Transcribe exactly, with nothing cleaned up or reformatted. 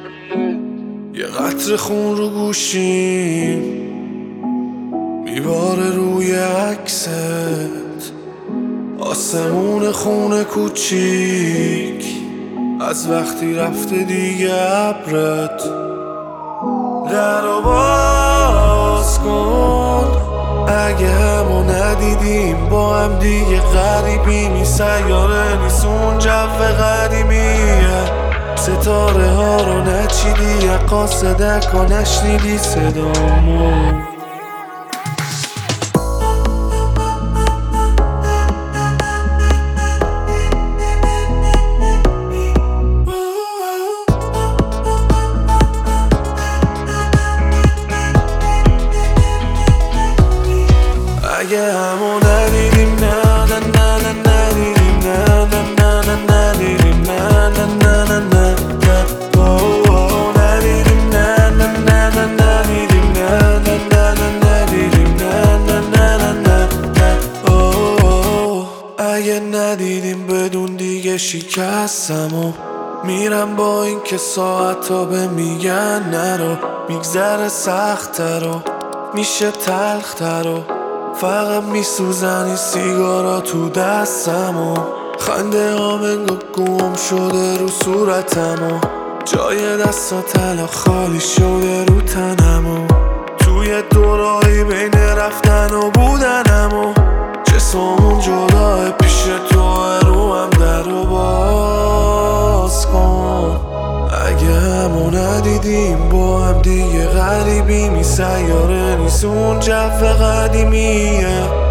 یه قطره خون رو گوشیم میباره روی عکست، آسمون خونه کوچیک از وقتی رفته دیگه ابرت. درو باز کن اگه همو ندیدیم با هم دیگه غریبیم، این سیاره نیست اون جو قدیمیه، ستاره ها رو نچیدی یا قاصدک ها نشنیدی صدامو. اگه همو ندیدیم نه نه نه نه ندیدیم نه نه نه نه ندیدیم نه نه نه نه نه نه اوه ندیدیم نه نه نه نه ندیدیم نه نه نه نه ندیدیم نه نه نه نه نه نه اوه. اگه ندیدیم بدون دیگه شکستم و میرم با این که ساعتا به میگن نرو، میگذره سخت‌تر و میشه تلختر و فقط میسوزنی سیگارا تو دستم و خنده هام انگار گم شده رو صورتم و جای دستا طلا خالی شده رو تنم و توی دورایی بین رفتن و بودنم و جسممون جداه پیش تو رو هم در و باز کن. اگه همو ندیدیم با هم دیگه غریبیم، این سیاره نیست اون جو قدیمیه،